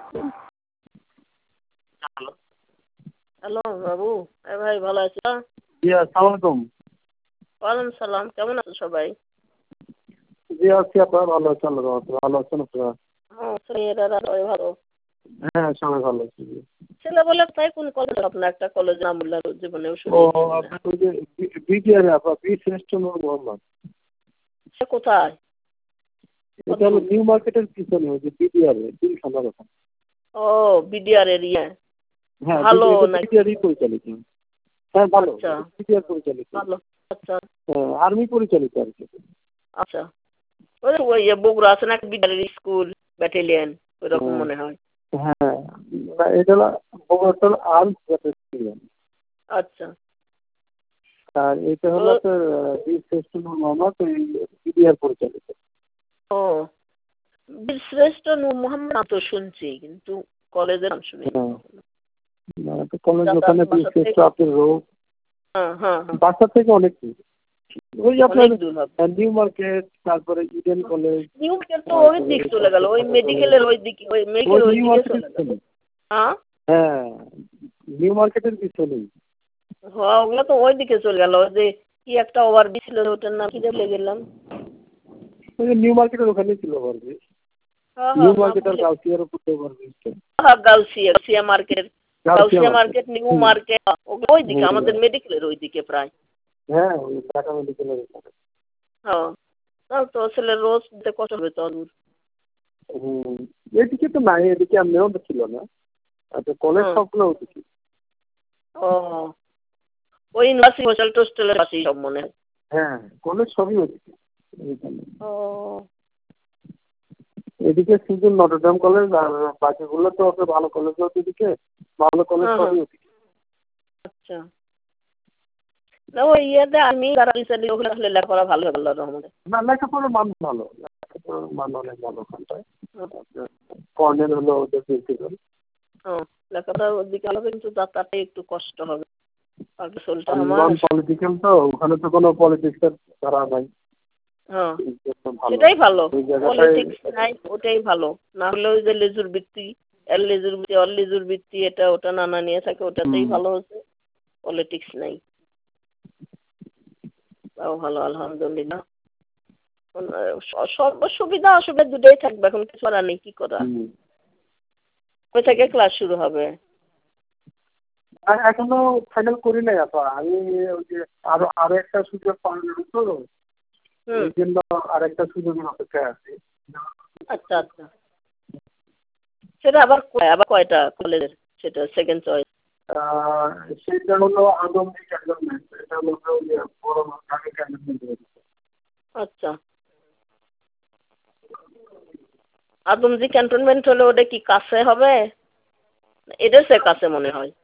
Hello hello বাবু, ভাই ভালো আছো? জি আসসালামু আলাইকুম। ওয়ালাইকুম সালাম, কেমন আছো সবাই? জি আছি আপা, ভালো আছি, আল্লাহর রহমতে। ভালো আছেন আপনারা? মেয়েরা সবাই ভালো। হ্যাঁ সবাই ভালো আছি। ছেলে বলে তাই কোন কলেজ? আপনার একটা কলেজ নাম বললাম জীবনেও ও শুনেছি মনে হয়। আপনার ওই যে বিটিআর আপা, বি শ্রেষ্ঠ নূর মোহাম্মদ। সে কোথায়? এটা হলো নিউ মার্কেটের পিছনে, ওই যে বিটিআর তিনখানা রকম। ও বিডিআর এরিয়া। হ্যাঁ ভালো নাকি? বিটিআরই পরিচালিত। হ্যাঁ ভালো, আচ্ছা বিটিআর পরিচালিত। ভালো। আচ্ছা আর্মি পরিচালিত আর কি। আচ্ছা। ওই যে বগুড়া আছে না বিডিআর স্কুল ব্যাটালিয়ন, ওইরকম হ্যাঁ মনে হয়। হ্যাঁ, এটা হলো বগুড়ার আর্মস ব্যাটালিয়ন। আচ্ছা। আর এটা হলো আপনার বি শ্রেষ্ঠ নূর মোহাম্মদ, ওই বিটিআর পরিচালিত। ও বীরশ্রেষ্ঠ নূর মোহাম্মদ নাম তো শুনছি, কিন্তু কলেজের নাম শুনিনি কখনো। কলেজ ওখানে বি শ্রেষ্ঠ আপনার রোড হ্যাঁ হ্যাঁ হ্যাঁ, বাসা থেকে অনেক দূর। ওই আপনার অনেক দূর হবে। নিউ মার্কেট, তারপরে ইডেন কলেজ। নিউ মার্কেট তো ওই দিক চলে গেল, ওই মেডিকেলের ওই দিকে, ওই মেডিকেল ওই নিউ দিকে মার্কেটের চলে গেল। পিছনে। হ্যাঁ হ্যাঁ নিউ মার্কেটের পিছনেই। হ্যাঁ, ওগুলো তো ওই দিকে চলে গেল। ওই যে কি একটা ওভার ব্রিজ ছিল, ওটার নাম কি ভুলে গেলাম। ওই যে নিউ মার্কেটের ওখানেই ছিল ওভারব্রিজ। হ্যাঁ নিউ হ্যাঁ মার্কেট আর গাউসিয়ার উপর ওভারব্রিজটা। হ্যাঁ, Gausia market, Gausia Gausia market. Market, new market, ওই দিকে আমাদের মেডিকেলের ওই দিকে প্রায়। হ্যাঁ ওই ঢাকা মেডিকেলের ওখানে। হ্যাঁ, তাও তো ছেলে রোজ যেতে কষ্ট হবে তো দূর। এদিকে তো নাই, এদিকে এমনিও ছিল না। আচ্ছা কলেজ হ্যাঁ। সবগুলো ওদিকে। ও ওই ইউনিভার্সিটি হোস্টেল টোস্টেলের পাশেই সব মনে হয়। হ্যাঁ কলেজ সবই ওদিকে এইখানে। ও এদিকে শুধু নটরডেম কলেজ, আর বাকিগুলো তো ওকে ভালো কলেজ ওদিকে, ভালো কলেজ হ্যাঁ হ্যাঁ, সবই ওদিকে। আচ্ছা। না ওই ইয়েতে আমি যারা রিসেন্টলি ওখানে আসলে লেখাপড়া ভালো হবে আল্লাহর রহমতে। না লেখাপড়ার মান ভালো, লেখাপড়ার মান অনেক ভালো ওখানটায়। কর্নেল হলো ওদের প্রিন্সিপাল। লেখাপড়ার ওদিকে ভালো হবে, কিন্তু যাতায়াতে একটু কষ্ট হবে। আর শরীরটা আর আমার। নন পলিটিক্যাল তো, ওখানে তো কোনো পলিটিক্সের ধারা নাই। হ্যাঁ, ভালো সেটাই ভালো। ওই জায়গাটায়। পলিটিক্স নাই, ওটাই ভালো। না হলে ওই যে লেজুর বৃত্তি, এর লেজুর বৃত্তি, অর লেজুর বৃত্তি, এটা ওটা নানা নিয়ে থাকে, ওটাতেই ভালো হচ্ছে। পলিটিক্স নাই, তাও ভালো আলহামদুলিল্লাহ। সব সুবিধা অসুবিধা দুটোই থাকবে, এখন কিছু করার নেই, কি করা। ওই থেকে ক্লাস শুরু হবে? আর এখনো ফাইনাল করি নাই আপা, আমি ওই যে আরো একটা সুযোগ পাওয়া তো, ওই জন্য আরেকটা সুযোগের অপেক্ষায় আছি। আচ্ছা আচ্ছা। সেটা আবার কয়টা কলেজের সেটা সেকেন্ড চয়েস? সেটা হলো আদমজি ক্যান্টনমেন্ট, এটা হলো বড় ঢাকা ক্যান্টনমেন্ট। আচ্ছা, আদমজি ক্যান্টনমেন্ট হলে ওটা কি কাছে হবে? এদের সে কাছে মনে হয়।